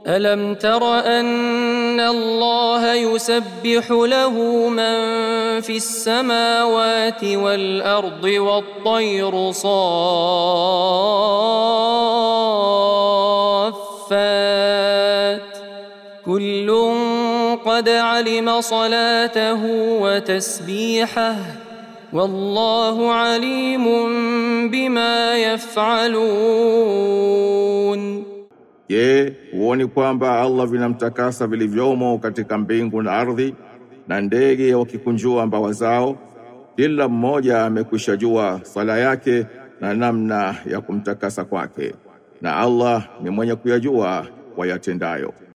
ألم تر أن الله يسبح له من في السماوات والأرض والطير صافات كل قد علم صلاته وتسبيحه والله عليم بما يفعلون. Je, huoni kwamba Allah vinamtakasa vilivyomo katika mbingu na ardhi, na ndege wakikunjua mbawa zao, kila mmoja amekwisha jua sala yake na namna ya kumtakasa kwake, na Allah ni mwenye kuyajua wayatendayo.